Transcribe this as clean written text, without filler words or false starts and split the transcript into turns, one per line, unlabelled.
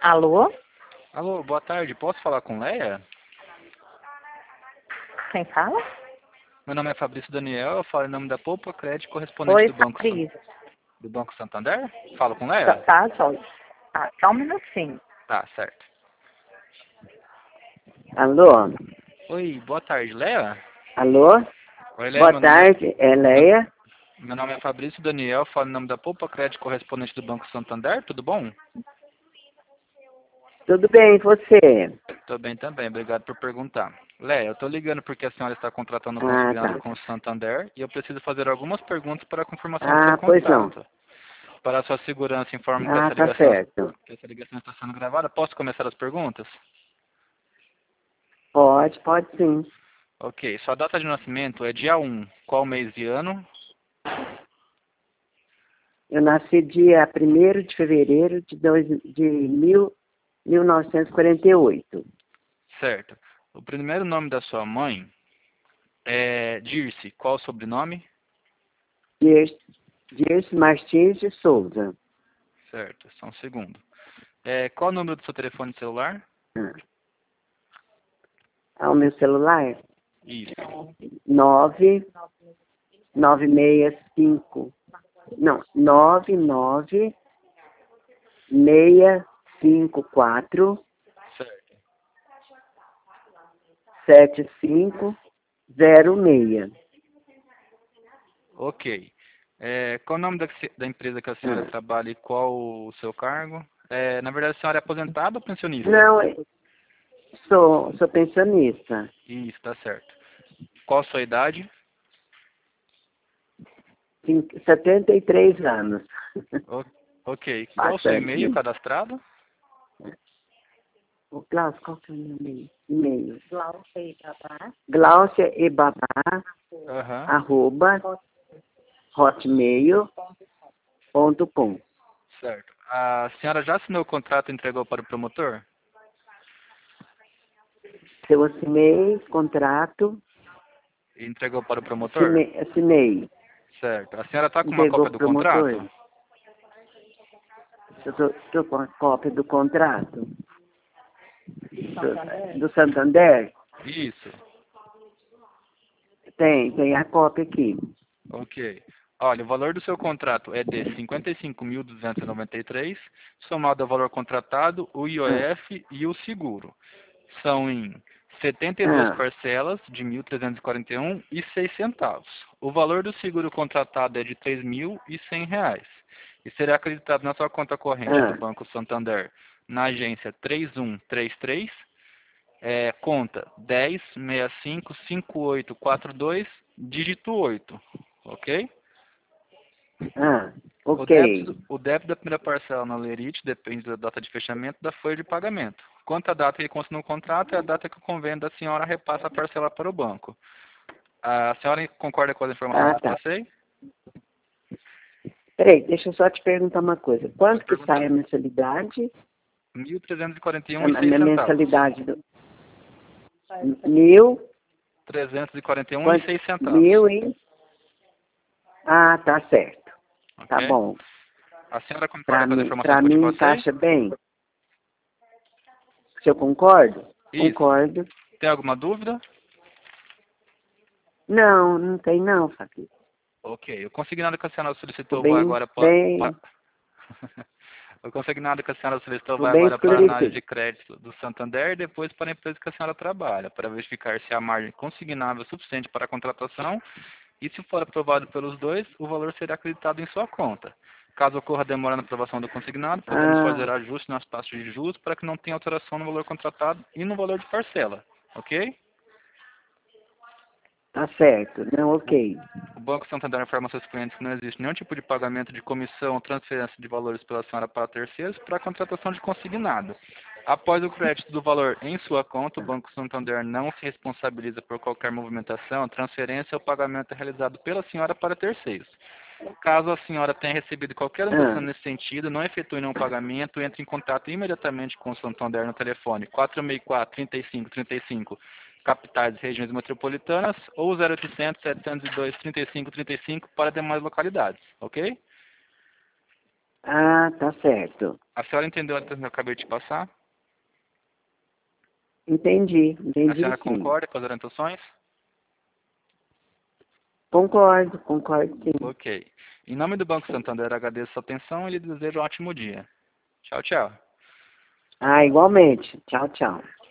Alô?
Alô, boa tarde. Posso falar com Leia?
Quem fala?
Meu nome é Fabrício Daniel, eu falo em nome da Poupa Crédito, correspondente
Oi,
do
Fabrício.
Banco Santander. Falo com
Tá,
Leia?
tá, só. Só um minutinho.
Tá, certo.
Alô?
Oi, boa tarde, Leia?
Alô?
Oi, Leia,
Boa tarde, é Leia?
meu nome é Fabrício Daniel, falo em nome da Poupa Crédito, correspondente do Banco Santander, tudo bom?
Tudo bem, e você?
Tô bem também, obrigado por perguntar. Leia, eu tô ligando porque a senhora está contratando um consignado
Tá.
com o Santander e eu preciso fazer algumas perguntas para a confirmação do seu
Pois não.
contrato. Para a sua segurança, informo que essa
Tá
ligação,
certo.
está sendo gravada. Posso começar as perguntas?
Pode sim.
Ok. Sua data de nascimento é dia 1. Qual mês e ano?
Eu nasci dia 1º de fevereiro de 1948.
Certo. O primeiro nome da sua mãe é Dirce. Qual o sobrenome?
Dirce Martins de Souza.
Certo. Só um segundo. Qual o número do seu telefone celular?
O meu celular?
Isso.
9965. Não, 99654
Certo.
7506.
Ok. Qual o nome da empresa que a senhora trabalha e qual o seu cargo? Na verdade, a senhora é aposentada ou pensionista?
Não, sou pensionista.
Isso, tá certo. Qual a sua idade?
73 anos.
Ok. Qual o seu e-mail cadastrado?
O Glaucio, qual que é o meu e-mail? Glaucia
Aham.
@ hotmail.com.
Certo. A senhora já assinou o contrato e entregou para o promotor?
Eu assinei contrato,
E entregou para o promotor?
assinei.
Certo. A senhora está com uma
Entregou
cópia
pro
do
promotor.
contrato?
Eu tô com a cópia do contrato do Santander.
Isso.
Tem a cópia aqui.
Ok. Olha, o valor do seu contrato é de 55.293, somado ao valor contratado, o IOF e o seguro. São em 72 parcelas de 1.341,06 centavos. O valor do seguro contratado é de R$ 3.100 e será acreditado na sua conta corrente do Banco Santander, na agência 3133, conta 10655842, dígito 8, ok?
Ok.
O débito da primeira parcela na Lerite depende da data de fechamento da folha de pagamento. Quanto à data que consta no contrato, é a data que o convênio da senhora repassa a parcela para o banco. A senhora concorda com as informações que
Tá.
passei?
Peraí, deixa eu só te perguntar uma coisa. Quanto que
Perguntar.
sai a mensalidade?
R$
A
1.341,06
minha
centavos.
mensalidade do... 1.000...
341,06 centavos.
1.000 e... Tá certo.
Ok?
Tá bom.
A senhora concorda com as informações
Pra
que eu te
mim
passei?
encaixa bem. Se eu concordo?
Isso.
Concordo.
Tem alguma dúvida?
Não tem não, Fabrício.
Ok. O consignado que a senhora
Tô
solicitou vai
bem,
agora O consignado que a senhora solicitou
tô
vai
bem
agora para a análise
esclarecido.
de crédito do Santander e depois para a empresa que a senhora trabalha, para verificar se a margem consignável é suficiente para a contratação e, se for aprovado pelos dois, o valor será acreditado em sua conta. Caso ocorra demora na aprovação do consignado, podemos fazer ajustes nas taxas de juros para que não tenha alteração no valor contratado e no valor de parcela. Ok?
Tá certo. Não, ok.
O Banco Santander informa seus clientes que não existe nenhum tipo de pagamento de comissão ou transferência de valores pela senhora para terceiros para a contratação de consignado. Após o crédito do valor em sua conta, o Banco Santander não se responsabiliza por qualquer movimentação, transferência ou pagamento realizado pela senhora para terceiros. Caso a senhora tenha recebido qualquer orientação nesse sentido, não efetue nenhum pagamento, entre em contato imediatamente com o Santander no telefone 464-3535, capitais e regiões metropolitanas, ou 0800-702-3535 para demais localidades, ok?
Ah, tá certo.
A senhora entendeu a orientação que eu acabei de passar?
Entendi,
A
entendi
senhora
sim.
concorda com as orientações?
Concordo sim.
Ok. Em nome do Banco Santander, agradeço a sua atenção e lhe desejo um ótimo dia. Tchau, tchau.
Ah, igualmente. Tchau, tchau.